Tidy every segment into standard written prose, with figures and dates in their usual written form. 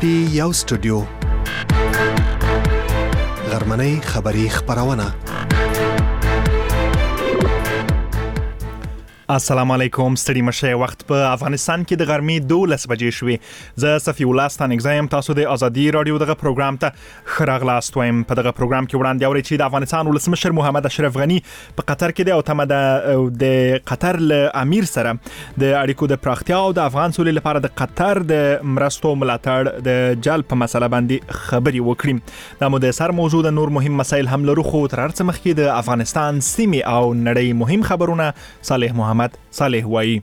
پټي یو سټوډیو غرمنۍ خبری خبرونه. السلام علیکم. ستړي مشه وخت په افغانستان کې د غرمې 12 بجې شوې. زه صفی الله ستانګزایم. تاسو د ازادي رادیو دغه پروګرام ته خراغلاست وایم. په دغه پروګرام کې وړاندې اوري چې د افغانستان ولسمشر محمد اشرف غنی په قطر کې د اوتمه د قطر له امیر سره د اړیکو د پراختیا او د افغان سولې لپاره د قطر د مرستو ملاتړ د جلب په مسله باندې خبري وکړي. دا مو د سر موضوع د نور مهم مسایل هم لرو، خو تر هر څه مخکې د افغانستان سیمې او نړۍ مهم خبرونه صالح محمد صالح وایي.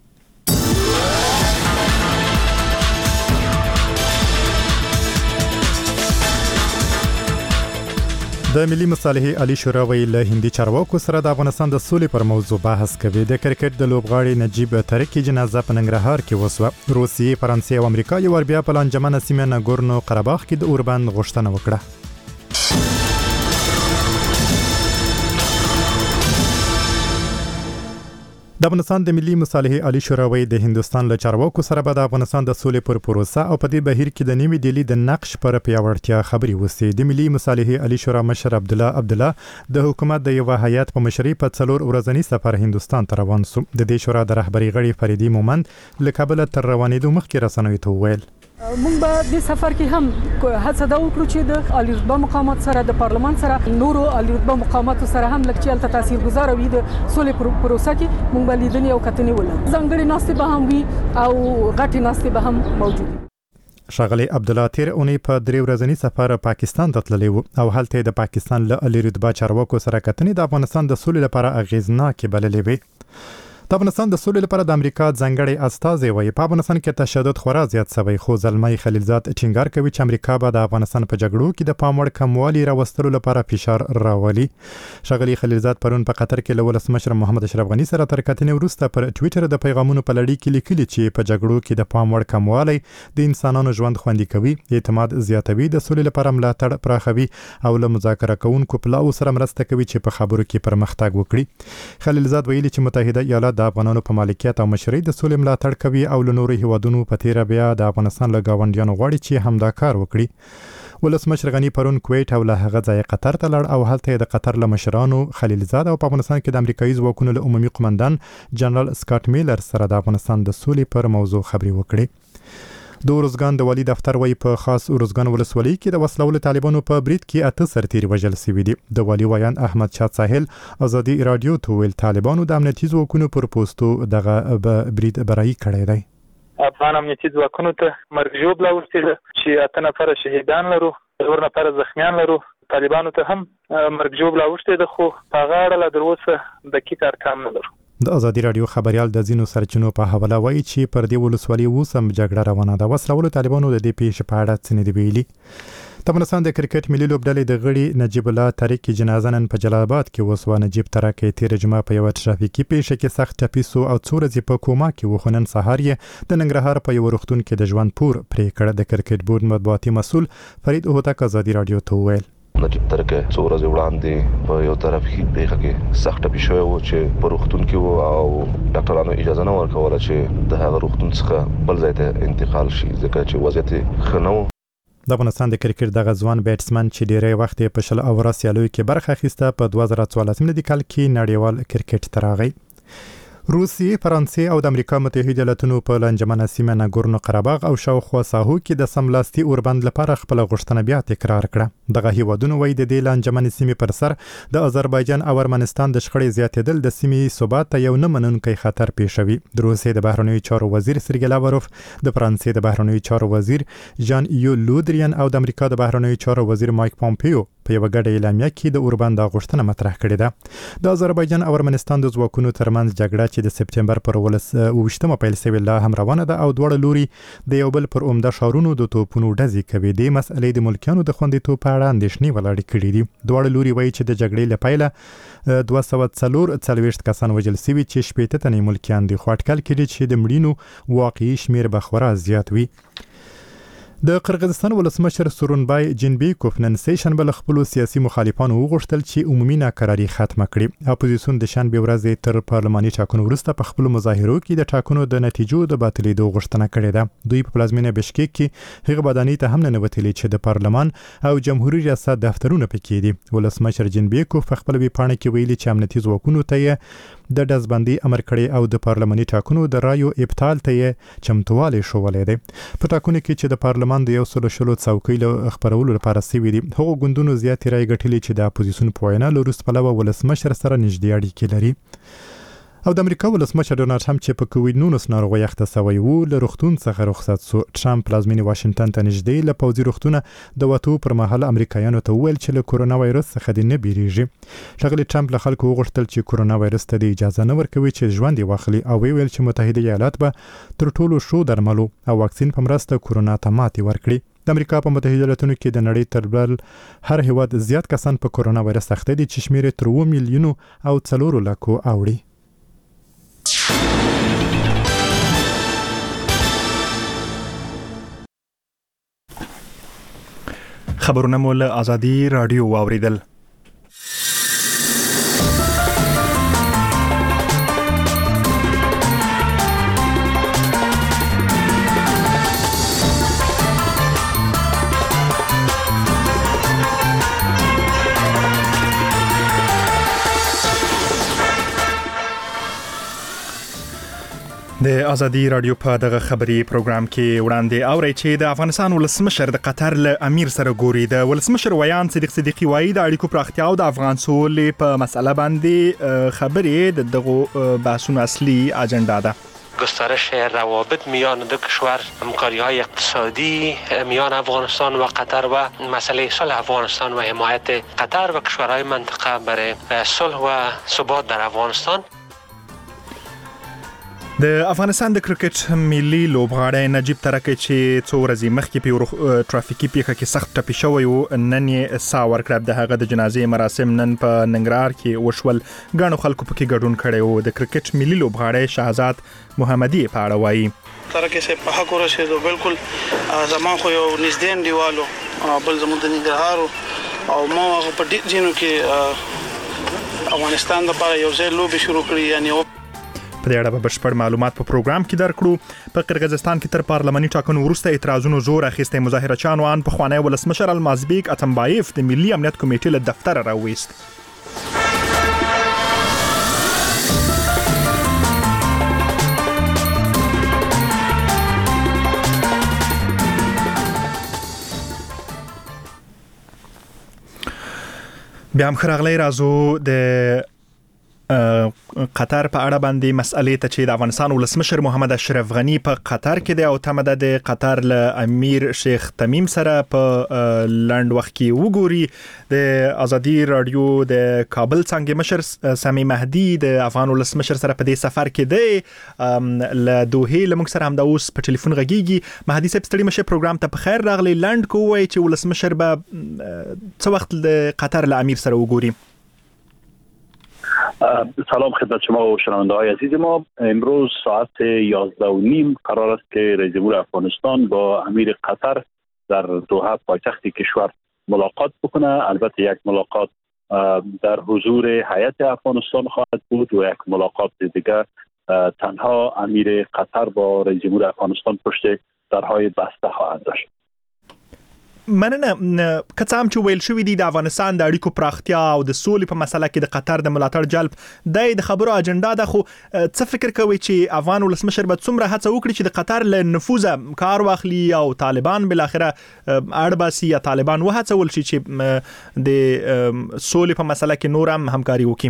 د ملي مصالحې عالی شورا له هندي چارواکو سره د افغانستان د سولې پر موضوع بحث کوي. د کرکټ د لوبغاړي نجیب ترکی جنازه په ننګرهار کې وسوه. روسیې، فرانسې او امریکا یو بیا په لانجمنه سیمه ناګورنو قرهباغ کې د اوربند غوښتنه وکړه. د افغانستان د ملي مصالحې عالی شورا د هندستان له چارواکو سره به د افغانستان د سولې پر پروسه او په دې بهیر کې د نیمې ډیلي د نقش پر پیاوړتیا خبري وسي. د ملي مصالحې عالی شورا مشر عبدالله د حکومت د یو هیئت په مشرۍ په 4 ورځنی سفر هندستان ته روان شو. د دې شورا د رهبری غړي فریدي مومند له کابل تر روانېدو مخکې رسنیو ته وویل مونږ به د سفر کې هم هڅه دا وکړو چې د عالی رتبه مقامات سره د پارلمان سره نورو عالی رتبه مقاماتو سره هم لکچېل ته تاثیرګذار وي د سولې پروسه کې مونږ به لیدنې او کتنې ولرو. ځانګړي ناستې به هم وي او غټې ناستې به هم موجود وي. ښاغلی عبدالله تیر اونۍ په 3 ورځنی سفر پاکستان ته تللی و او هلته د پاکستان له عالی رتبه چارواکو سره کتنې د افغانستان د سولې لپاره اغیزناکې بللې وې. د افغانستان د سولې لپاره د امریکا ځانګړی استازی وایي په افغانستان کې تشدد خورا زیات شوی، خو زلمی خلیلزاد ټینګار کوي چې امریکا به د افغانستان په جګړو کې د پام وړ کموالي راوستلو لپاره فشار راولي. ښاغلی خلیلزاد پرون په قطر کې له ولسمشر محمد اشرف غنی سره تر کتنې وروسته پر ټویټر د پیغامونو په لړۍ کې لیکلي چې په جګړو کې د پام وړ کموالی د انسانانو ژوند خوندي کوي، اعتماد زیاتوي، د سولې لپاره ملاتړ پراخوي او له مذاکره کوونکو پلاو سره مرسته کوي چې په خبرو کې پرمختګ وکړي. خلیلزاد ویلي چې متحده ایالات د افغانانو په مالکیت او مشرۍ د سولې ملاتړ کوي او له نورو هیوادونو په تیره بیا د افغانستان له گاونډیانو غواړي چې همدا کار وکړي. ولسمشر غنی پرون کویت او له هغه ځای قطر ته لاړ او هلته د قطر له مشرانو خلیلزاد او په افغانستان کې د امریکایي ځواکونو له عمومي قومندان جنرال سکاټ میلر سره د افغانستان د سولې پر موضوع خبري وکړي. د ارزګان د والی دفتر وایي په خاص ارزګان ولسوالۍ کې د وسلوال طالبانو په برید کې 8 سرتیري وژل شوي دي. د والی ویان احمد شاه ساحل ازادي رادیو ته ویل طالبانو د امنیتي ځواکونو پر پوسټو دغه برید برایي کړی دی. افغان امنیتي ځواکونو ته مرګ ژوبله ورسېده چې 8 نفر شهیدان لرو، 4 نفر زخمیان لرو. طالبانو ته هم مرګ ژوبله ورسېده خو په هغه اړه لا تر اوسه دقیق ارقام نه لرو. د ازادي رادیو خبريال د زینو سرچینو په حواله وایي چې پر دې ولسوالۍ اوسم جګړه روانه ده. وسلوال طالبانو د دې پیښې په اړه څه نه دی ویلي. د افغانستان د کرکټ ملي لوبډلې د غړي نجیب الله ترکی جنازه نن په جلال آباد کې وسوه. نجیب ترکی تیر جمعه په یو ټرافیکي پیښه کې سخت ټپي شو او 2 ورځې په کوما کې و، خو نن سهار یې د ننګرهار په یو روغتون کې د ژوند پور پرې کړ. د کرکټ بورډ مطبوعاتي مسؤل فرید هوتک ازادي رادیو ته وویل نجیب ترکی 2 ورځې وړاندې په یو طرف کې پیښه کې سخت ټپي شوی و چې په روغتون کې و او ډاکټرانو اجازه نه ورکوله چې د هغه روغتون څخه بل ځای ته انتقال شي ځکه چې وضعیت ښه نه و. د افغانستان د کرکټ دغه ځوان بیټسمن چې ډیری وخت په شل اوره سیالیو کې برخه اخیسته په 2014 کال کې نړیوال کرکټ ته راغی. روسیې، فرانسې او د امریکا متحده ایالاتونو په لانجمنه سیمه ناګورنو قرهباغ او شاوخوا ساحو کې د سملاستی اوربند لپاره خپل غوښتنه بیا تکرار کړه. دغه هیوادونو وایي د دې لانجمنې سیمې پر سر د آذربایجان او ارمنستان د شخړې زیاتېدل د سیمې ثبات ته یو نه منونکی خطر پیښوي. د روسیې د بهرنیو چارو وزیر سرګی لاوروف، د فرانسې د بهرنیو چارو وزیر ژان یو لودریان او د امریکا د بهرنیو چارو وزیر مایک پومپیو په یو ګډه اعلامیه کې د اوربند غوښتنه مطرح کړې ده. د آذربایجان او ارمنستان د ځواکونو ترمنځ جګړه چې د سپتمبر پر 28 پیل شوې لا هم روانه ده او دواړه لوري د یو بل پر عمده ښارونو د توپونو ډزې کوي. د مسئلې د ملکیانو د خوندیتوب په اړه اندېښنې ولاړې کړې دي. دواړه لوري وایي چې د جګړې له پیله 244 کسان وژل شوي چې 80 تنه ملکیان دي، خو اټکل کېږي چې د مړینو واقعي شمیر به خورا زیات وي. د قرغیزستان ولسمشر سورونبای جینبیکوف نن سه شنبه له خپل سیاسي مخالفانو وغوښتل چې عمومي ناکراری ختمه کړي. اپوزیسیون د شنبه ورځ تر پارلماني ټاکنو وروسته په خپل مظاهرو کې د ټاکنو د نتیجو د باطلېدو غوښتنه کړې ده. دوی په پلازمینه بشکیک کې هغه بداني ته هم نه وتلی چې د پارلمان او جمهوریت ریاست دفترونه پکې دي. ولسمشر جینبیکوف په خپل ویبپاڼه کې ویلي چې امنیتي ځواکونو ته د دزبندي امر کړی او د پارلماني ټاکنو د رایو ابطال ته چمتووالی شوولې ده. په ټاکنو کې چې د پارلمان د یو سلو شلو څوکۍ له خبرولو لپاره سوي دي، هغو ګوندونو زیاتې رایې ګټلې چې د اپوزیسیون په وینا له وروسته پلوه ولسمشر سره نږدې اړیکې لري. او د امریکا ولسمشر ډونالد ټرمپ چې په کووډ-19 ناروغۍ اخته شوی و له روغتون څخه رخصت شو. ټرمپ پلازمینې واشنگټن ته نږدې له پوځي روغتونه د وټو پر مهال امریکایانو ته وویل چې له کورونا وایرس څخه دې نه بیریږي. ښاغلي ټرمپ له خلکو وغوښتل چې کورونا وایرس ته د اجازه نه ورکوي چې ژوند یې واخلي او ویل چې متحده ایالات به تر ټولو ښو درملو او واکسین په مرسته کورونا ته ماتې ورکړي. د امریکا په متحده ایالاتونو کې د نړۍ تر بل هر هیواد زیات کسان په کورونا وایرس اخته دي چې شمیر تر 2 میلیونو او 4 لکو اوړي. خبرونه مو له آزادي رادیو واوریدل. د آزادي رادیو په دغه خبري پروګرام کې وړاندې اوري چې د افغانستان ولسمشر د قطر له امیر سره ګوري. د ولسمشر ویان صدیق صدیقي وایي د اړیکو پراختیا او د افغان سولې په مسله باندې خبرې دغه بحثونو اصلي اجنډا ده. گسترش روابط میان دو کشور، همکاری‌های اقتصادی میان افغانستان و قطر و مسئله صلح افغانستان و حمایت قطر و کشورهای منطقه برای صلح و ثبات در افغانستان. د افغانستان د کرکټ ملي لوبغاړی نجیب ترکی چې څو ورځې مخکې په ټرافیکي پیښه کې سخت ټپي شوی و نن یې ساه ورکړه. د هغه د جنازې مراسم نن په ننګرهار کې وشول. ګڼو خلکو پکې ګډون کړی و. د کرکټ ملي لوبغاړی شهزاد محمدي په اړه وایي ترکی سه په حق ورسېدو. بالکل زمان خو یو نږدې انډیوالو بل زموږ د ننګرهار او ما هغه په دې ځینو کې افغانستان لپاره یو ځای لوبې شروع کړې. یعنی په دې اړه به بشپړ معلومات په پروګرام کې درکړو. په قرغیزستان کې تر پارلماني ټاکنو وروسته اعتراضونو زور اخیستی. مظاهره چانو ان په خوانی ولسمشر المازبیک اتمبایف د ملي امنیت کمیټې له دفتر راوېست. بیا هم خراغلی رازو د قطر په اړه باندې مسئلې ته چې د افغانستان ولسمشر محمد اشرف غنی په قطر کې دی او تمه د قطر له امیر شیخ تمیم سره په لنډ وخت کې وګوري. د آزادي رادیو د کابل څنګه مشر سامي مهدي د افغان ولسمشر سره په دې سفر کې دی له دوحه لمږ سره هم د اوس په ټلیفون غږیږي. مهدي صاحب ستړي مشه پروګرام ته په خیر راغلی. لنډ کوی چې ولسمشر به څه وخت د قطر له امیر سره وګوري. سلام خدمت شما و شنونده‌های عزیز ما. امروز ساعت 11:30 قرار است که رئیس جمهور افغانستان با امیر قطر در دوحه پایتخت کشور ملاقات بکنه. البته یک ملاقات در حضور هیئت افغانستان خواهد بود و یک ملاقات دیگه تنها امیر قطر با رئیس جمهور افغانستان پشت درهای بسته خواهد داشت. مننه. که هم چې ویل شوی دی د افغانستان د اړیکو پراختیا او د سولې په مسله کې د قطر د ملاتړ جلب د خبرو اجنډا ده. خو څه فکر کوي چې افغان ولسمشر به څومره هڅه وکړي چې د قطر له نفوذ کار واخلي او طالبان بل اخره اړباسي یا طالبان وهڅول شي چې د سولې په مسله کې نور هم همکاري وکړي؟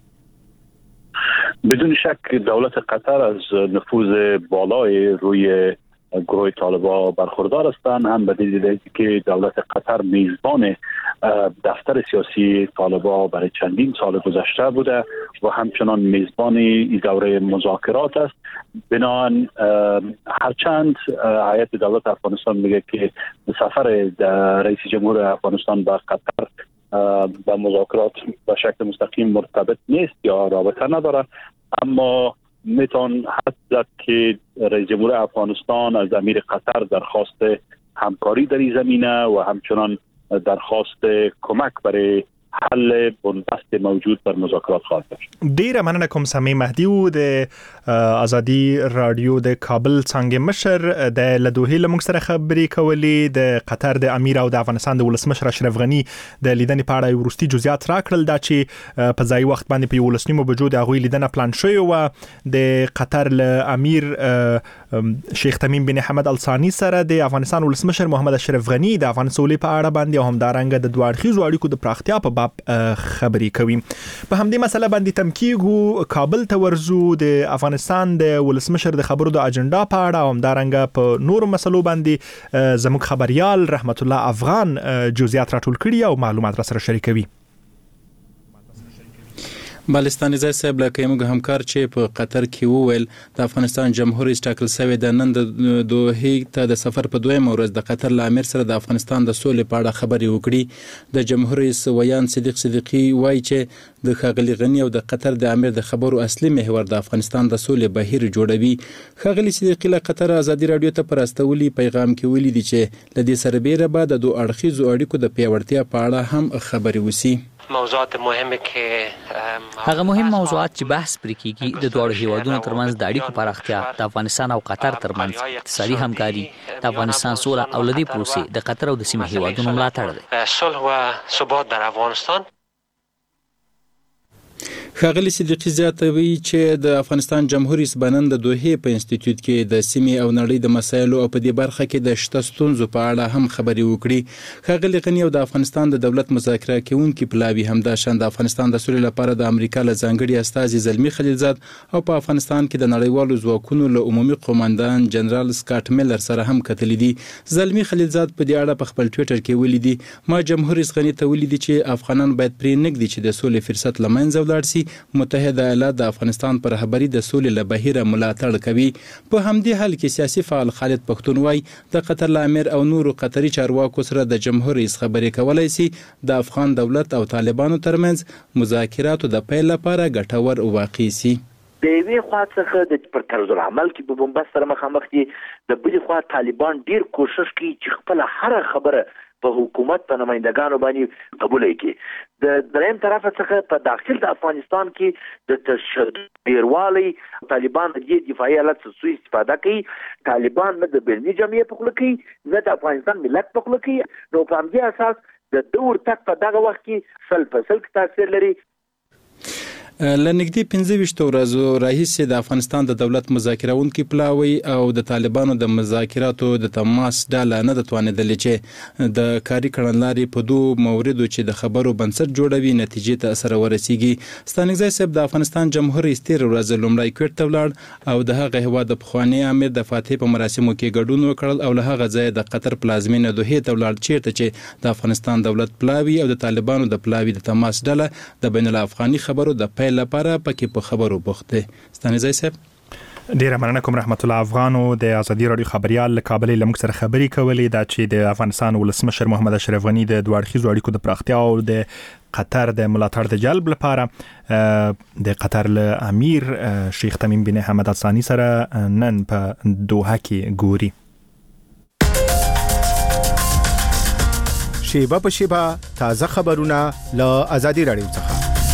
بدون شک دولت قطر از نفوذ بالای روی گروه طالبان برخوردار هستند. هم به دلیل که دولت قطر میزبان دفتر سیاسی طالبان برای چندین سال گذشته بوده و همچنان میزبان این دوره مذاکرات است. بنابراین هرچند هیئت دولت افغانستان میگه که سفر رئیس جمهور افغانستان به قطر با مذاکرات به شکل مستقیم مرتبط نیست یا رابطه نداره، اما میتون حد زد که رئیس جمهور افغانستان از امیر قطر درخواست همکاری در این زمینه و همچنان درخواست کمک برای حل بنبست موجود بر مذاکرات خواهد داشت. ډیره مننه کوم سمې مهدي و د ازادي رادیو د کابل څنګه مشر د لدوهې لمغ سره خبرې کولې د قطر د امیر او د افغانستان د ولسمشر اشرف غنی د لیدنې په اړه ورستي جزئیات راکړل دا چې په ځای وخت باندې په ولسنیمو بجو د غوي لیدنه پلان شوی و د قطر له امیر شیخ تمیم بن حمد الثانی سره د افغانستان ولسمشر محمد اشرف غنی د افغان سولې په اړه باندې هم دارنګ د دوه اړخیزو اړیکو د پراختیا په خبرې کوي. په همدې مسله باندې تمکیګو کابل ته ورزو د افغانستان د ولسمشر د خبرو د اجنډا په اړه هم دارنګ په نور مسلو باندې زموږ خبريال رحمت الله افغان جزئیات راټول کړي او معلومات را سره شریکوي. بالستاني ځای صاحب لکه موږ همکار چې په قطر کې وویل د افغانستان جمهور رئیس ټاکل شوی د نن د دوحې ته د سفر په دویم ورځ د قطر له امیر سره د افغانستان د سولې په اړه خبرې وکړي. د جمهور رئیس ویان صدیق صدیقی وایي چې د ښاغلي غنی او د قطر د امیر د خبرو اصلي محور د افغانستان د سولې بهیر جوړوي. ښاغلي صدیقی له قطر ازادي رادیو ته پراستولي پیغام کې ویلي دي چې د دې سره بیره بعد د دوه اړخیزو اړیکو د پیاوړتیا په اړه هم خبرې وسی. موضوعات مهمه که هغه مهم موضوعات چې بحث پرې کیږي د دوه هیوادونو ترمنځ د اړیکو پراختیا، د افغانستان او قطر ترمنځ اقتصادي همکاري، د افغانستان سوله او لدی پروسې د قطر او د سیمه هیوادونو ملاتړ دی. صلح و ثبات در افغانستان. ښاغلي صدیقی زیاتوي چې د افغانستان جمهور رئیس بنن د دوحې په انسټیټیوټ کې د سیمې او نړۍ د مسایلو او په دې برخه کې د شته ستونزو په اړه هم خبرې وکړي. ښاغلي غنی او د افغانستان د دولت مذاکره کوونکي پلاوي همداشان د افغانستان د سولې لپاره د امریکا له ځانګړي استازي زلمی خلیلزاد او په افغانستان کې د نړیوالو ځواکونو له عمومي قوماندان جنرال سکاټ میلر سره هم کتلې دي. زلمی خلیلزاد په دې اړه په خپل ټویټر کې ولیدي ما جمهور رئیس غنی ته ولیدي چې افغانان باید پرې نږدې چې د سولې فرصت لمنځه ولاړ شي. متحده ایالات د افغانستان پر رهبری د سولې له بهیره ملاتړ کوي. په همدې حال کې سیاسي فعال خالد پښتون وای د قطر له امیر او نورو قطري چارواکو سره د جمهور رئیس خبرې کولای شي د افغان دولت او طالبانو ترمنځ مذاکراتو د پیل لپاره ګټور واقع شي. د یوې خوا څخه د پر طرز العمل کې په بمبست سره مخامخ دي، د بلې خوا طالبان ډیر کوشش کوي چې خپل هر خبره په حکومت په نمائندګانو باندې قبول کړي. د دریم طرف څخه په داخل د افغانستان کې د تشدد ډیروالی طالبان د دفاعي حالت څخه استفاده کوي. طالبان نه د بیني جمعیت په خپل کې نه د افغانستان ملت په خپل کې، نو په همدې اساس د دور تک په دغه وخت کې سل په سل تاثیر لري. لنګدي 15 ورځو راهیسې د افغانستان د دولت مذاکرونکو پلاوی او د طالبانو د مذاکراتو د تماس ډاله نه د توانیدل چې د کاری کړنلاري په دوه موردو چې د خبرو بنسټ جوړوي نتیجې ته اثر ورسیږي. ستانګزی صاحب د افغانستان جمهور رئیس تیر ورځ لومړی کوټ ته ولاړ او د هغه هوا د پخوانی امیر د فاتح په مراسمو کې ګډون وکړل او له هغه ځای د قطر پلازمینه دوحې ته ولاړ چیرته چې د افغانستان دولت پلاوی او د طالبانو د پلاوی د تماس ډاله د بین الافغاني خبرو د لپاره پکې په خبرو بوخته. ستانګزی صاحب ډیره مننه کوم رحمت الله افغان او د ازادي رادیو خبريال کابل لمغ سره خبري کولې دا چې د افغانستان ولسمشر محمد اشرف غنی د دوه اړخیزو اړیکو د پراختیا او د قطر د ملاتړ د جلب لپاره د قطر له امیر شیخ تمیم بن حمد الثانی سره نن په دوحه کې ګوري. شیبه په شیبه تازه خبرونه له ازادي رادیو څخه.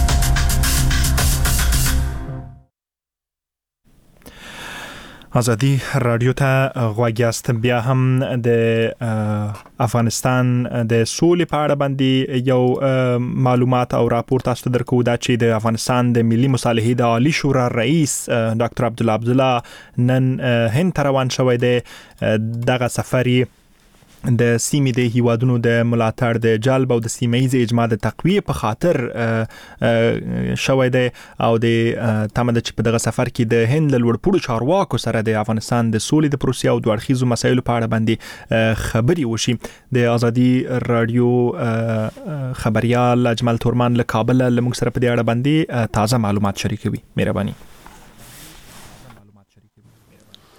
ازادي رادیو ته غواګیاست. بیا هم د افغانستان د سولې په اړه باندې یو معلومات او راپور تاسو ته درکو دا چې د افغانستان د ملي مصالحې د عالی شورا رئیس ډاکټر عبدالله نن هند ته روان شوی دی. دغه سفر د سیمې د هیوادونو د ملاتړ د جلب او د سیمه‌ایز اجماع د تقویه په خاطر شوی دی او د تمه د چې په دغه سفر کې د هند له لوړپوړو چارواکو سره د افغانستان د سولې د پروسې او دوه اړخیزو مسایلو په اړه باندې خبرې وشي. د ازادي رادیو خبريال اجمل تورمان له کابل له موږ سره په دې اړه باندې تازه معلومات شریکوي. مهرباني.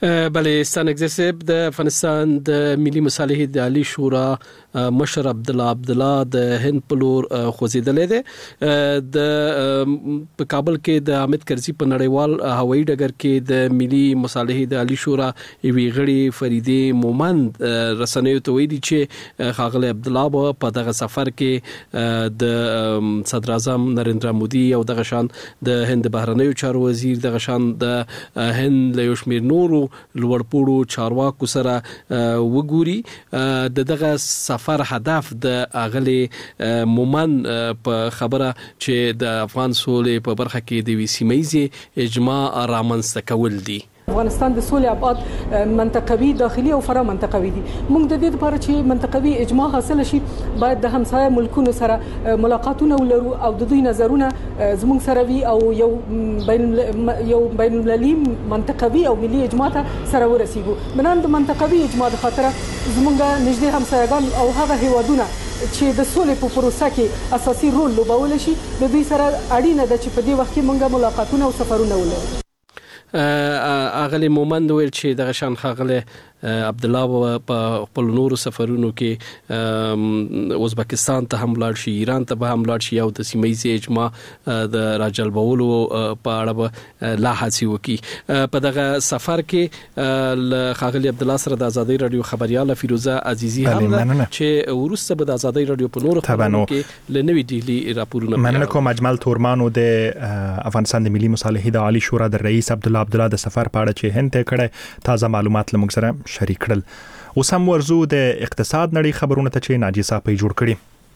بله ستانګزیب د افغانستان د ملي مصالحې د عالی شورا مشر عبدالله د هند پلور خوځیدلې ده د کابل کې د حامد کرزي په نړیوال هوایي ډګر کې د ملي مصالحې د عالی شورا وی غړي فریده مومند رسنیو ته ویلي چې خاغلی عبدالله په دغه سفر کې د صدر اعظم نریندرا مودي او دغه شان د هند بهرنیو چارو وزیر دغه شان د هند له یوشمیر نورو لوړپوړو چارواکو سره وګوري د دغه سفر هدف د اغلی مومن په خبره چې د افغان سولې په برخه کې د سیمه‌ییز اجماع رامنځته کول دي. افغانستان د سولې ابعاد منطقوي داخلي او فرا منطقوي دي. موږ د دې لپاره چې منطقوي اجماع حاصل شي باید د همسایه ملکونو سره ملاقاتونه ولرو او د دوی نظرونه زموږ سره وي او یو بین المللي منطقوي او ملي اجماع ته سره ورسیږو. بنان د منطقوي اجماع د خاطر زموږ نږدې همسایه‌ګان او هغه هیوادونه چې د سولې په پروسه کې اساسي رول لوبول شي د دوی سره اړینه ده چې په دې وخت کې موږ ملاقاتونه او سفرونه ولرو. اغلی مومند ویل چې دغه شان خاغله عبدالله په خپل نورو سفرونو کې ازبکستان ته هم لاړ شي، ایران ته به هم لاړ شي او د سیمه‌ییز اجماع د راجلبولو په اړه لا هڅې وکړي. په دغه سفر کې خاغلی عبدالله سره د ازادي رادیو خبرياله فیروزه عزیزی هم چې ورسته به د ازادي رادیو په نورو خبرونو کې لنوي ډیلی راپورونه مننه کوم. اجمل تورمانو د افغانستان د ملي مصالحې د عالی شورا د رئیس عبدالله د سفر په اړه چې هند ته کړه تازه معلومات لمږ سره شریک کړل. اوس هم ورزو د اقتصاد نړۍ خبرونه ته چې ناجی صاحب جوړ کړي.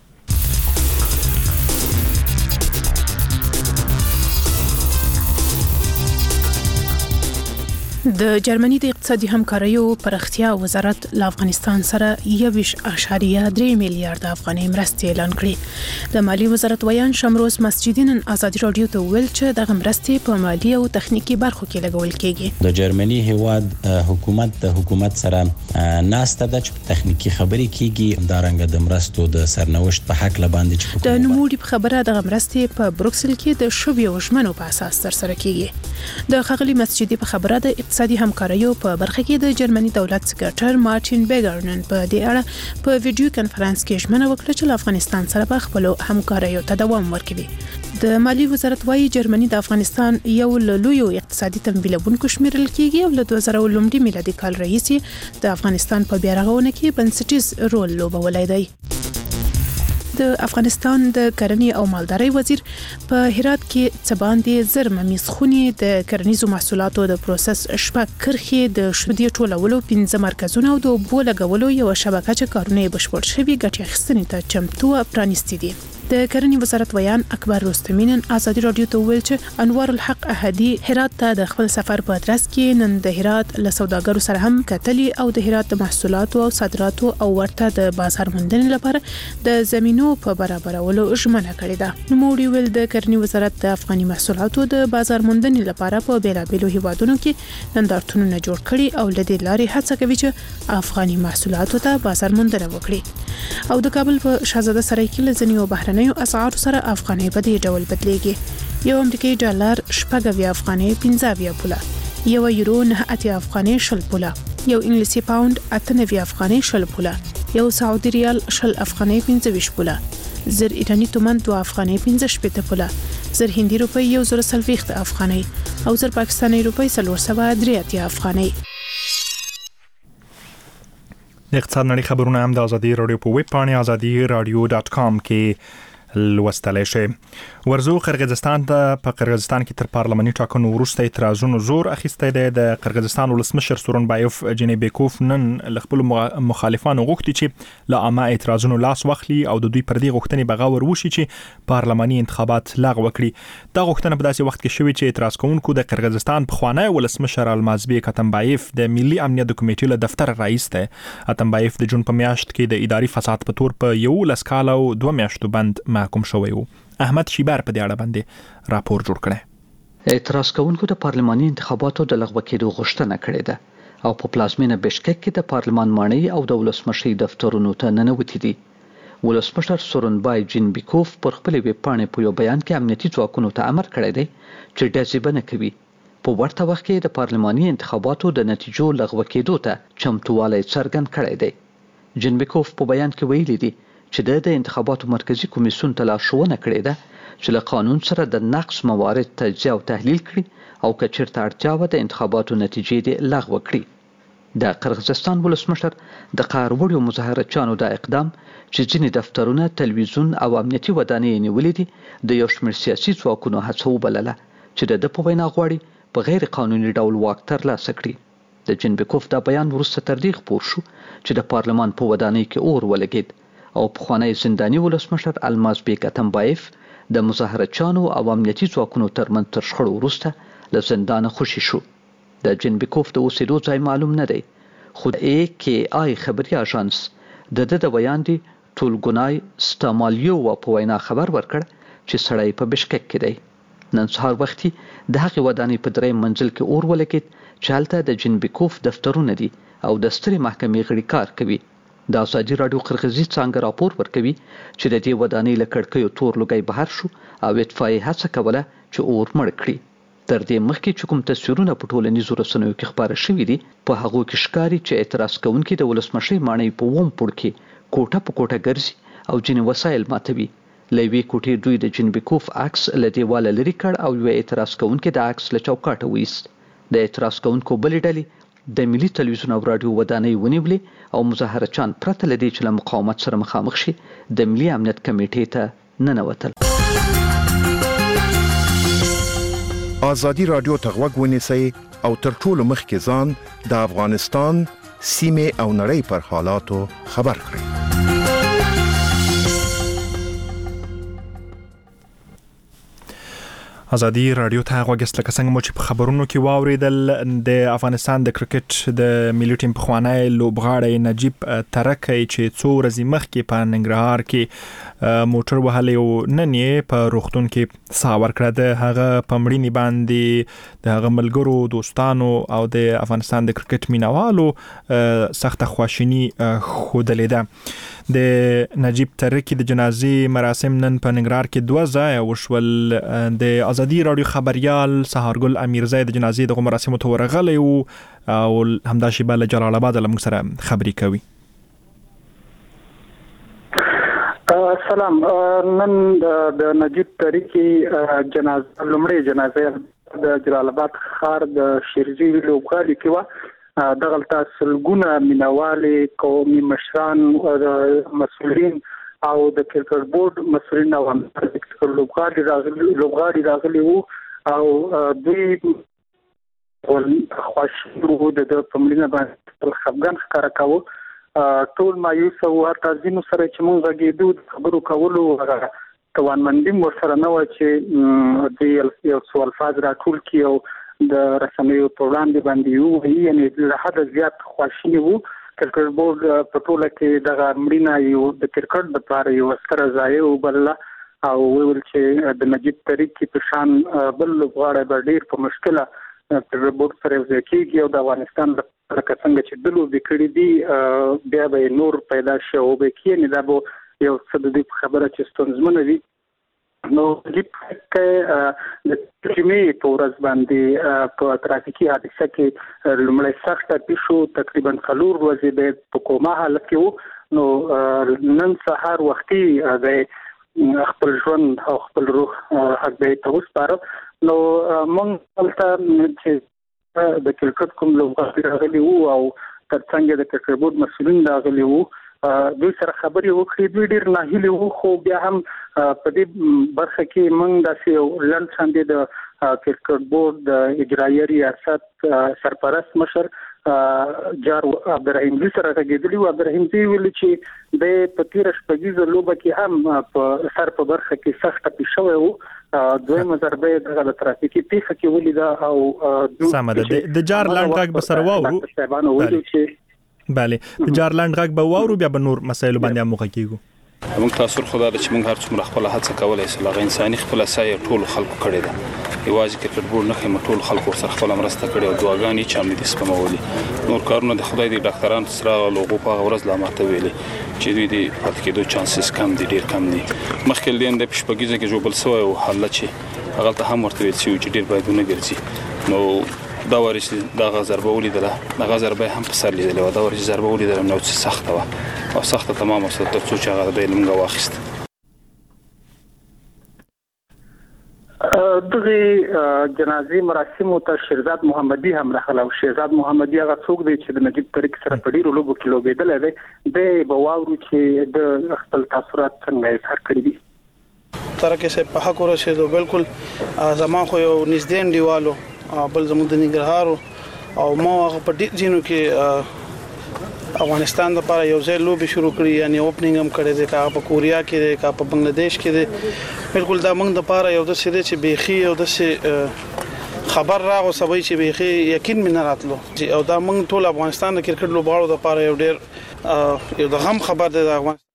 د جرمني د اقتصادي همکاریو پراختیا وزارت له افغانستان سره 1.3 میلیارډ افغانۍ مرستې اعلان کړې. د مالی وزارت ویان شمروز مسجدین ازادي رادیو ته ویل چې د مرستې په مالی او تخنیکی برخو کې لګول کېږي. د جرمني هیواد حکومت سره ناسته د تخنیکی خبرې کېږي دا رنګ د مرستو د سرنوشت په حق لباندې چې د نوموړي په خبره د مرستې په بروکسل کې د شوبې او ژمنو په اساس ترسره کېږي. د خغلی مسجدي په خبره د اقتصادي همکاریو په برخه کې د جرمني دولت سکرټر مارټین بیګرنن په دې اړه په ویډیو کانفرنس کې ژمنه وکړه چې افغانستان سره په خپل همکاریو ته دوام ورکوي. د مالی وزارت وايي جرمني د افغانستان یو لوی اقتصادي تمویلونکو شمیرل کېږي او له 2000 میلادي کال راهیسې د افغانستان په بیارغونه کې بنسټیز رول لوبولی دی. د افغانستان د کرنې او مالدارۍ وزیر په هرات کې څباندې زر ممیز خونې د کرنیزو محصولاتو د پروسس شپږ کرښې د شودې ټولولو 15 مرکزونه او د اوبو لګولو یو شبکه چې کارونه بشپړ شوي ګټې اخیستنې ته چمتو پرانیستي دي. د کرنې وزارت ویان اکبر رستمین ازادي رادیو ته ویل چې انوار الحق احدی هرات ته د خپل سفر په ادرس کې نن د هرات له سوداګرو سره هم کتلی او د هرات د محصولاتو او صادراتو او ورته د بازار موندنې لپاره د زمینو په برابرولو ژمنه کړې ده. نوموړي ویل د کرنې وزارت د افغاني محصولاتو د بازار موندنې لپاره په بیلابېلو هیوادونو کې نندارتونونه جوړ کړي او له دې لارې هڅه کوي چې افغاني محصولاتو ته بازار موندنه وکړي. او د کابل په شاهزاده سرای کې لزنیو بهرنیو اسعار سره افغانۍ په دې ډول بدلېږي. یو امریکایي ډالر 80 افغانۍ 15 پوله، یو یورو 9 افغانۍ 10 پوله، یو انګلیسي پاوند 98 افغانۍ 10 پوله، یو سعودي ریال 10 افغانۍ 25 پوله، زر ایرانی تومان 2 افغانۍ 15 پوله، زر هندي روپۍ 140 افغانۍ او زر پاکستاني روپۍ 303 افغانۍ. د اقتصاد نړۍ خبرونه هم د ازادي رادیو په ویب پاڼه azadi.radio.com کې لوستلای شئ. ورزو قرغیزستان ته په قرغیزستان کې تر پارلماني ټاکنو وروسته اعتراضونو زور اخیستی دی. د قرغیزستان ولسمشر سورونبایوف جنیبیکوف نن له خپل مخالفانو غوښتي چې له عامه اعتراضونو لاس واخلي او د دوی پر دې غوښتنې بغاور وشي چې پارلماني انتخابات لغوه کړي. دا غوښتنه په داسې وخت کې شوې چې اعتراض کوونکو د قرغیزستان پخوانی ولسمشر المازبیک اتمبایف د ملي امنیت د کمیټې له دفتر رئیس دی. اتمبایف د جون په میاشت کې د اداري فساد په تور په 11 کال او 2 میاشتو بند محکوم شوی و. احمد شیبر په دې اړه باندې راپور جوړ کړی. اعتراض کوونکو د پارلماني انتخاباتو د لغوه کېدو غوښتنه کړې ده او په پلازمینه بشکک کې د پارلمان ماڼۍ او د ولسمشۍ دفترونو ته ننوتي دي. ولسمشر سورونبای جنیبیکوف پر خپل ویب پاڼې په یو بیان کې امنیتي ځواکونو ته امر کړی دی چې ډزې به نه کوي. په ورته وخت کې د پارلماني انتخاباتو د نتیجو لغوه کېدو ته چمتووالی څرګند کړی دی. جنبیکوف په بیان کې ویلي دي چې د انتخاباتو مرکزی کمیسیون ته لارښوونه کړې ده چې له قانون سره د نقص موارد تجزیه او تحلیل کړي او که چیرته اړتیا وه د انتخاباتو نتیجې دې لغوه کړي. د قرغیزستان ولسمشر د قهر وړیو مظاهرچیانو دا اقدام چې ځینې دفترونه، تلویزیون او امنیتي ودانۍ نیولې دي د یو شمېر سیاسي ځواکونو هڅه وبلله چې د ده په وینا غواړي په غیر قانوني ډول واک ترلاسه کړي. د جنبیکوف دا بیان وروسته تر دې خپور شو چې د پارلمان په ودانۍ کې اور ولګېد او پخوانی زنداني ولسمشر الماس بیگ اتمبایف د مظاهرچیانو او امنیتي ځواکونو ترمنځ تر شخړو وروسته له زندانه خوشي شو. د جنبیکوف د اوسېدو ځای معلوم نه دی، خو د AKI خبري اژانس د ده د ویاندې ټولګونای ستامالیووا په وینا خبر ورکړ چې سړی په بشکک کې دی. نن سهار وختي د هغې ودانۍ په درېیم منزل کې اور ولګېد چې هلته د جنبیکوف دفترونه دي او د سترې محکمې غړي کار کوي. د ازادي راډیو قرغیزي څانګه راپور ورکوي چې د دې ودانۍ له کړکیو تور لوګی بهر شو او اطفائیې هڅه کوله چې اور مړ کړي. تر دې مخکې چې کوم تصویرونه په ټولنیزو رسنیو کې خپاره شوي دي، په هغو کې ښکاري چې اعتراض کوونکي د ولسمشرۍ ماڼۍ په اووم پوړ کې کوټه په کوټه ګرځي او ځینې وسایل ماتوي. له یوې کوټې دوی د جنبیکوف عکس له دیواله لرې کړ او یوه اعتراض کوونکي د عکس له چوکاټه وایست. د اعتراض کوونکو بلې ډلې د ملي تلویزیون او راډیو ودانۍ ونیولې او مظاهرچیان پرته له دې چې له مقاومت سره مخامخ شي د ملي امنیت کمیټې ته ننوتل. ازادي راډیو ته غوږ ونیسئ او تر ټولو مخکې ځان د افغانستان سیمې او نړۍ پر حالاتو خبر کړئ. ازادي راډیو ته غوږست لکه څنګه مو چې په خبرونو کې واوریدل د افغانستان د کرکټ د ملي ټیم پخوانی لوبغاړی نجیب ترکی چې څو ورځې مخکې په ننګرهار کې موټر وهلی او نن یې په روغتون کې ساه ورکړه. د هغه په مړینې باندې د هغه ملګرو، دوستانو او د افغانستان د کرکټ مینوالو سخته خواشیني ښودلې ده. د نجیب ترکی د جنازې مراسم نن په ننګرهار کې 2 ځایه وشول. د ازادي راډیو خبريال سهارګل امیرزی د جنازې د مراسمو ته ورغلی او همدا شیبه له جلال آباد له موږ سره خبري کوي. سلام. نن د نجیب ترکی جنازه لومړی جنازه د جلال آباد ښار د شیرزی لوبغالي کې و. دغلته سلګونه مینوالي، قومي مشران، مسؤلین او د کرکټ بورډ مسؤلین او لوبغاړي راغلي وو او دوی خواشیني وو د پمړینه باندې خفګان ښکاره کاوه. ټول مایوس او حتی ځینو سره چې موږ غږېدو د خبرو کولو توانمندي ورسره نه وه چې دوی یو څو الفاظ راټول کړي او د رسنیو په وړاندې باندې ووایي. یعنې له حده زیات خواشیني وو. کرکټ بورډ په ټوله کې دغه مړینه یو د کرکټ لپاره یو ستره ضایعه وبلله او ویل چې د نجیب ترکی په شان بل لوبغاړی به ډېر په مشکله کرکټ بورډ سره یوځای کېږي او د افغانستان لکه څنګه چې د لوبې کړي دي بیا به نور پیدا شي او به کېنې دا به یو څه د دوی په خبره چې ستونزمنه وي. نو نجیب ترکی د جمعې په ورځ باندې په ترافیکي حادثه کې لومړی سخته پیښو تقریبا 4 ورځې د په کومه حالت کې وو. نو نن سهار وختي د خپل ژوند او خپل روح حق به ته وسپاره. نو موږ هلته چې د کرکټ کوم لوبغاړي راغلي وو او ترڅنګ د کرکټ بورډ مسؤلین راغلي وو، دوی سره خبرې وکړې. دوی ډېر ناهیلي وو، خو بیا هم په دې برخه کې موږ داسې یو لنډ څانګې د کرکټ بورډ د اجرایي ریاست سرپرست مشر جار عبدالرحیم سره غږېدلي وو. عبدالرحیم ویلي چې د په تېره شپږیزه لوبه کې هم په سر په برخه کې سخته پیښ شوی وو. دویمه ضربه یې د ترافیکي پیښه کې ولیده او سمه ده. د جارلاند غږ به سره واورو. بله، د جارلاند غږ به واورو، بیا به نور مسایلو باندې هم وغږیږو. موږ تاسو خدای چې موږ هر څومره خپل هڅه کولای شو لغه انساني خپل سایه ټول خلکو کړی ده. یوازې کرکټ بورډ نه خمه ټول خلکو سره خپل مرسته کړې او دعاګانې چې هم دې سپمولي. نور کارونه د خدای دې ډاکټران سره لوغو په ورځ لا ماته ویلي چې دوی دې پات کېدو چانسز کم دي، ډیر کم دي. مخکې لین د پښپګیزه کې جوړ بل سو او حالت چې هغه ته هم ورته ویل چې ډیر باید نه ګرځي. نو دا ورش دا ضربه ولیدله دا ضربه هم په سر لیدله دا ورش ضربه ولیدله نو سخته و او سخته تمام وسه تر څو چې هغه د علم واخیست. دغه جنازي مراسم ته شهزاد محمدي هم راغله او شهزاد محمدي هغه څوک دی چې د نجیب طریق سره په ډیرو لوبو کې لوبېدل دی د بواورو چې د خپل تاثیرات څنګه اظهار کړی دي. ترکه سه په حق ورسېدو بالکل زمان خو یو نږدې دیوالو بل زموږ د ننګرهار او ما هغه په ډیر ځینو کې افغانستان د لپاره یو ځای لوبي شروع کړی یعنی اوپننګ هم کړی دی کا په کوریا کې دی کا په بنگلاديش کې دی. بالکل دا موږ د لپاره یو د سړي چې بيخي یو د خبر راغو سبي چې بيخي یقین مې نه راتلو او دا موږ ټول افغانستان د کرکټ لوبغاړو د لپاره یو ډیر یو د غم خبر دی د افغانستان.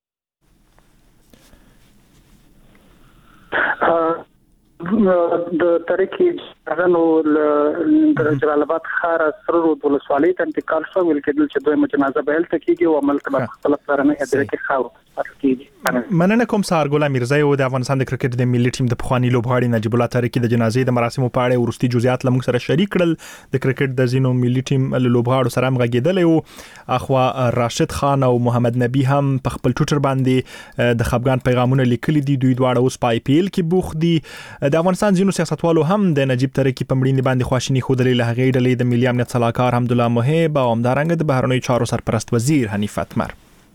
د تاریخي ځانو د جلال آباد ښار سرور ولسوالۍ ته انتقال شو ویل کېدل چې دوی جنازه به هلته کېږي او عمل ته خپل پرانه هدره کې خاور مننه کوم سار ګولا میرزای او د افغانستان د کرکټ د ملي ټیم د پخوانی لوبغاړي نجیب الله تاریخي د جنازې د مراسمو په اړه ورستي جزئیات لمغ سره شریک کړل. د کرکټ د زینو ملي ټیم لوبغاړو سره مغږیدل او اخوا راشد خان او محمد نبی هم په خپل ټوټر باندې د خپګان پیغامونه لیکلي دي. دوی دواړه اوس په آی پی ایل کې بوخت دي. د افغانستان زینو سیاستوالو هم د نجیب تاریخي په مړینې باندې خواشینی خودلې له هغې ډلې د ملي امنیت صلاحکار حمدالله محب او همدارنګه د بهرنیو چارو سرپرست وزیر حنیف اتمر.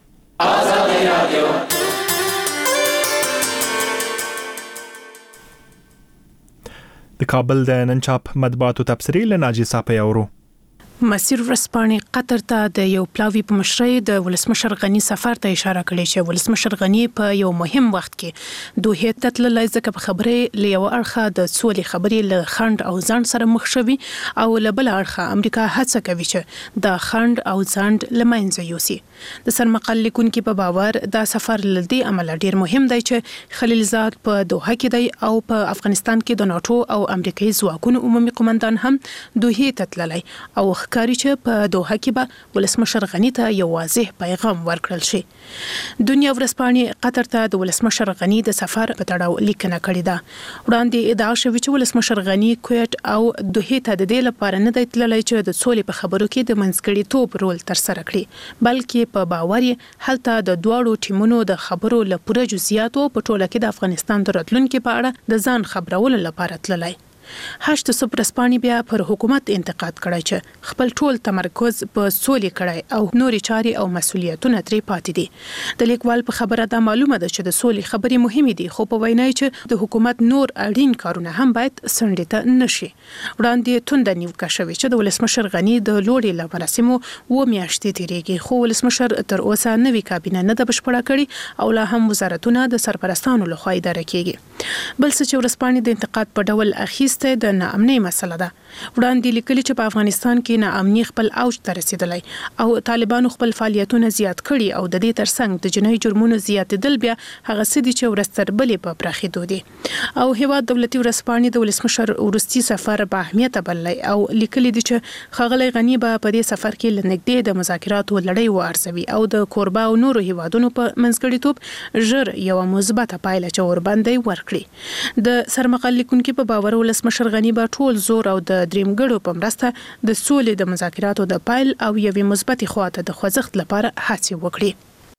د کابل د نن چاپ مطبوعاتو تبصرې له ناجي صاحب یورو. مسیر ورسپانې قطر ته د یو پلاوی په مشرۍ د ولسمشر غنی سفر ته اشاره کړې چې ولسمشر غنی په یو مهم وخت کې دوه تتلل ځکه په خبرې له یو اړخه د سولې خبرې له خند او ځند سره مخ شوي او له بل اړخه امریکا هڅه کوي چې د خند او ځند لمنځه یوسي. د سرمقال لیکونکو په باور دا سفر لدی عمل ډیر مهم دی چې خلیلزاد په دوحه کې دی او په افغانستان کې د ناتو او امریکایي ځواکونو عمومي قومندان هم دوه تتللی او کاری چې په دوحه کې به ولسمشر غنی ته یو واضح پیغام ورکړل شي. دنیا ورسپانې قطر ته د ولسمشر غنی د سفر په تړاو لیکنه کړې ده. وړاندې ادعا شوې چې ولسمشر غنی کویټ او دوحه ته د دې لپاره نه دی تللی چې د سولې په خبرو کې د منځګړیتوب رول تر سره کړي بلکې په باور هلته د دواړو ټیمونو د خبرو له پوره جزئیاتو په ټوله کې د افغانستان د راتلونکو په اړه د ځان خبرولو لپاره تللی. هشت صبر اسپانی بیا پر حکومت انتقاد کړی چې خپل ټول تمرکز په سولې کړی او نوري چاري او مسولیتونه ترې پاتې دي. د لیکوال په خبره دا معلومه ده چې د سولې خبرې مهمه دي خو په وینای چې د حکومت نور اړین کارونه هم باید سندته نشي. وړاندې توند نیوکه شوې چې د ولسمشر غنی د لوړې لمراسمو و میاشتې تیریږي خو ولسمشر تر اوسه نوې کابینه نه ده بشپړه کړې او لا هم وزارتونه د سرپرستانو لخوا اداره کیږي. بل څه چې ورسپانی د انتقاد په ډول اخیست د ناامنۍ مسله ده. وړاندې لیکلي چې په افغانستان کې ناامني خپل اوج ته رسیدلی او طالبانو خپل فعالیتونه زیات کړي او د دې ترڅنګ د جنایي جرمونو زیاتېدل بیا هغه څه دي چې ورستربلې په پراخېدو دي. او هیواد دولتي ورسپانې د ولسمشر ورستي سفر په اهمیت بللی او لیکلي دي چې ښاغلی غني به په دې سفر کې لنږدې د مذاکراتو لړۍ وارزوي او د کوربه او نورو هیوادونو په منځګړیتوب ژر یو مثبته پایله چې ورباندې ورکړي. د سرمقال لیکونکو په باور ولسمشر غني به ټول زور او د دریمګړو په مرسته د سولې د مذاکراتو د پایل او یوې مثبتې خواته د خوځښت لپاره هڅې وکړي.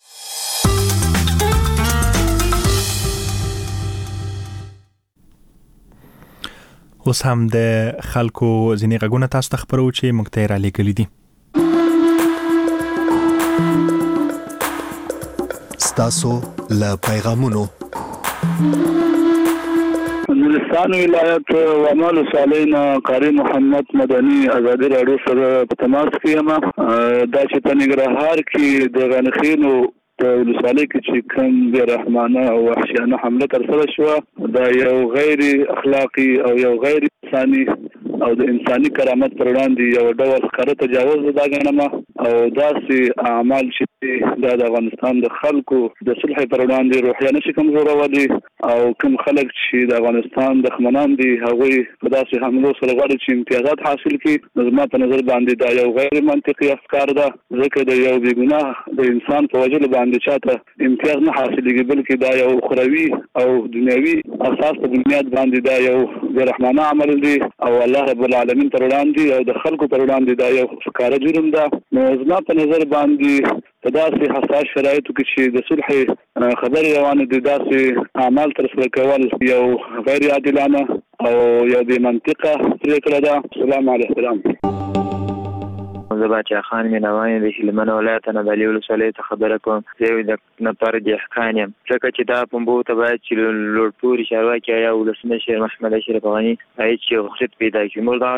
اوس هم د خلکو ځینې غږونه تاسو ته خبرو چې موږ ته را لېږلي دي. ستاسو له پیغامونو نورستان ولایت ومال صالحین قاری محمد مدني آزادی راډیو سره په تماس کې یم. دا چې په ننګرهار کې د غنخینو په ولسوالۍ کې چې کوم بې رحمانه او وحشیانه حمله ترسره شوه دا یو غیر اخلاقی او یو غیر انساني او د انساني کرامت پر وړاندې یو ډول ښکاره تجاوز دا ګڼم او داسې اعمال چې د افغانستان د خلکو د صلح پر وړاندې روحیه نشي کمزورولي او کوم خلک چې د افغانستان دښمنان دي هغه په داسې حملو سره غواړي چې امتیازات حاصل کړي. زما په نظر باندې دا یو غیر منطقي افکار ده، ځکه د یو بې ګناه د انسان په وجه باندې چاته امتیاز نه حاصلېږي، بلکې دا یو اخروي او دنیوي اساس په بنیاد باندې دا یو غیر رحمانه عمل دی او الله رب العالمین پر وړاندې او د خلکو پر وړاندې دا یو ښکاره جرم ده. نو زما په نظر باندې په داسې حساس شرایطو کې چې د صلح خبرې روانې دي داسې اعمال ترسره کول یو غیر عادلانه او یو بې منطقه پرېکړه ده. السلام علیکم. زه باچا خان مینوان د هلمند ولایت نه د علي ولسوالۍ څخه خبره کوم. زه د نفر دهقان یم، ځکه چې دا پنبو ته باید چې لوړ پوړي چارواکي یا ولسمشر محمد اشرف غني چې رخصت پیدا کړي. موږ